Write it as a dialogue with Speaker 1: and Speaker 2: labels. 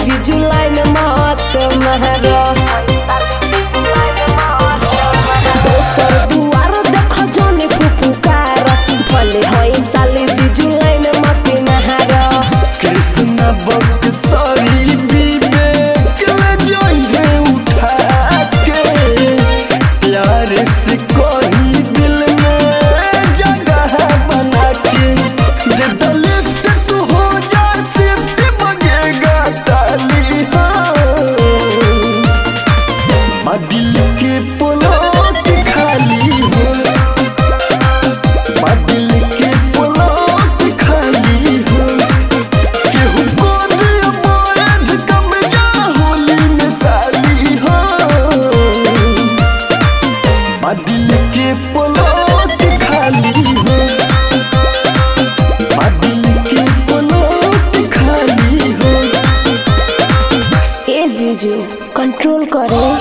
Speaker 1: जीजू लाइन मत महरो दोसर दुआर देख जाने फुफुकार भले होई साली जीजू लाइन मत महरो
Speaker 2: कृष्णा बक सारी विवेक ले जाइए उठा के प्यार से कोई दिल में जगह बना के दे दलित तू हो जा शिफ्ट बजेगा ताली हाँ दिल के प्लॉट खाली हो दिल के प्लॉट खाली हो केहू गोद अमरद कब्जा होली में साली हो दिल के प्लॉट खाली हो दिल के प्लॉट खाली हो
Speaker 1: ए जीजू कंट्रोल करे।